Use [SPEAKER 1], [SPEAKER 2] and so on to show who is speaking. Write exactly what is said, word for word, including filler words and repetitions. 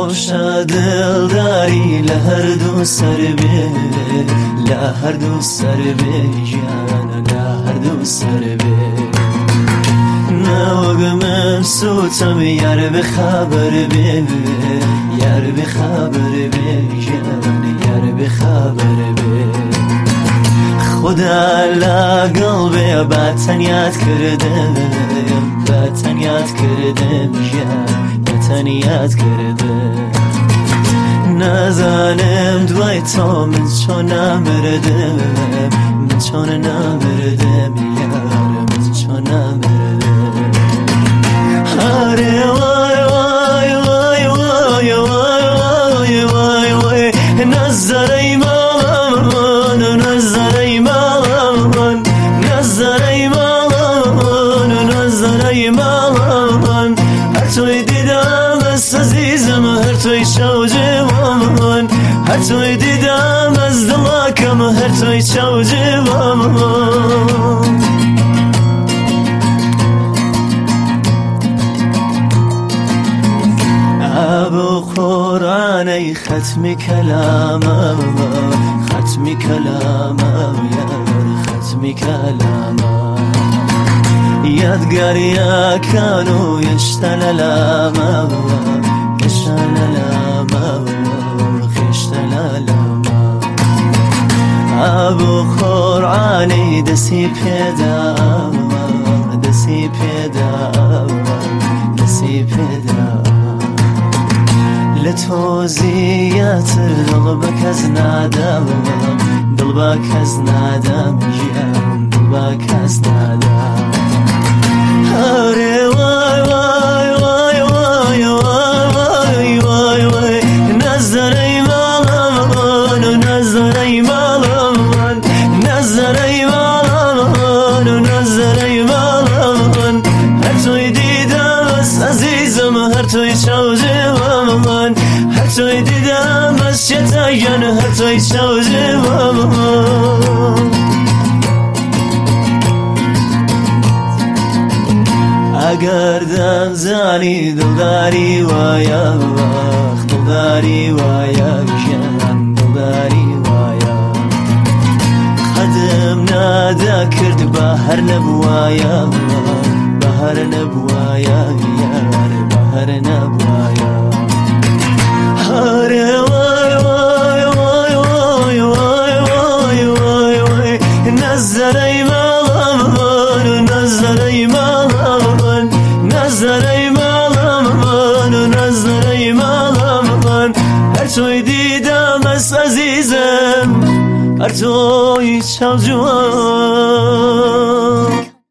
[SPEAKER 1] خوشا دلداری لهردو سر به لهردو سر به جان لهردو سر به نوگم مبسوطم یار به خبر به یار به خبر به جان یار به خبر به خدا لا قلبي باتنيات كردم باتنيات كردم جان باتنيات كردم نزانم دوای تو من چون نمردم من چون نمردم یار من چون نمردم آره وای وای وای وای وای وای وای نظری مامان نظری مامان نظری مامان نظری مامان هر توی دیدم از عزیزم هر توی شو جوان هر توی دیدم از دلکم هر توی شو جوان ابو قرآن ای ختم کلامم ختم کلامم یار ختم کلامم یادگاری کانو یشتلالامم یشتلالامم یشتلالامم ابو قرآن ای دسی پیدام دسی پیدام دسی پیدام لتوزيات قلبك از نادم قلبك از نادم جان قلبك از نادم آره وای وای وای وای وای وای وای نظری مامان نظری مامان نظری مامان نظری مامان هر توی دیدم از عزیزم هر توی شو جوان هر توی دیدم از شتایان هر توی شو جوان اگر دم زنی دلداری وایا وقت دلداری وایا جان دلداری وایا قدم نادا کرد بهر نبوایا بهر نبوایا یار بهر نبوایا آره وای وای وای وای وای وای وای وای نظری مامان نظری مامان نظری مامان نظری مامان هر توی دیدم از عزیزم هر توی شو جوان